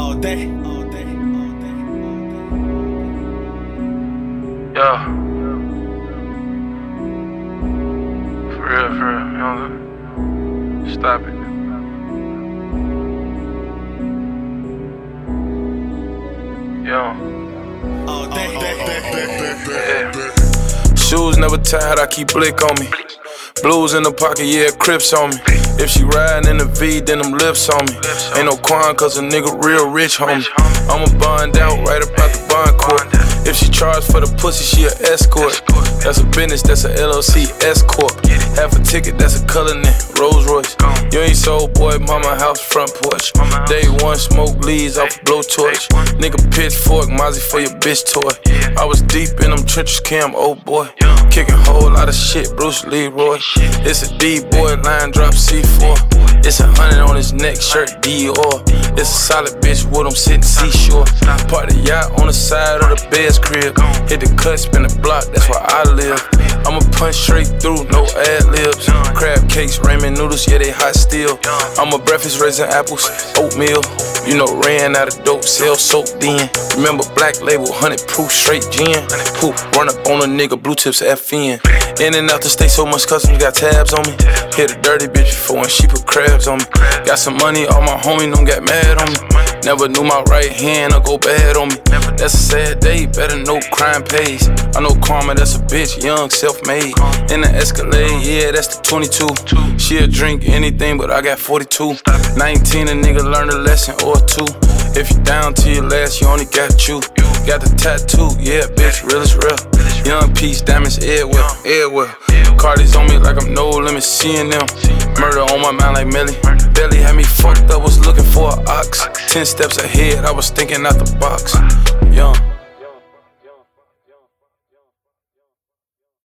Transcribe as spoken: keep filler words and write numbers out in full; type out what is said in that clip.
all day, all day, all day, all day. Yeah. For real, for real, you know, stop it. Yeah. All day, day, day, day, day. Shoes never tied, I keep blick on me. Blues in the pocket, yeah, Crips on me. If she riding in the V, then them lips on me. Ain't no quan, cause a nigga real rich, homie. I'ma bond out right about the bond court. If she charge for the pussy, she a escort. That's a business, that's a L L C S-corp. Half a ticket, that's a Cullinan, Rolls Royce. You ain't sold, boy, mama house front porch. Day one, smoke leaves off a blowtorch. Nigga pitchfork, Mozzie for your bitch toy. I was deep in them trenches, Cam, old boy. Kicking whole lot of shit, Bruce Leroy. It's a D-boy, line drop C four. It's a hundred on his neck, shirt Dior. It's a solid bitch with him sitting seashore. Park the yacht on the side of the bed's crib. Hit the cut, spin the block, that's where I live. I'ma punch straight through, no ad-libs. Crab cakes, ramen noodles, yeah, they hot still. I'm a breakfast raisin apples, oatmeal. You know, ran out of dope, sell soap then. Remember black label, one hundred proof, straight gin. Poop, run up on a nigga, blue tips F N. In and out the state, so much customs got tabs on me. Hit a dirty bitch before and she put crabs on me. Got some money, all my homies don't get mad on me. Never knew my right hand or go bad on me. That's a sad day, better know crime pays. I know karma, that's a bitch, young, self-made. In the Escalade, yeah, that's the twenty-two. She'll drink anything, but I got forty-two. nineteen, a nigga learn a lesson or two. If you down to your last, you only got you. Got the tattoo, yeah, bitch, real is real. Young Peace, diamonds, everywhere, everywhere. Cardi's on me like I'm no limit, seeing them. Murder on my mind like Melly. Belly had me fucked up, was looking for an ox. Ten steps ahead, I was thinking out the box. Young.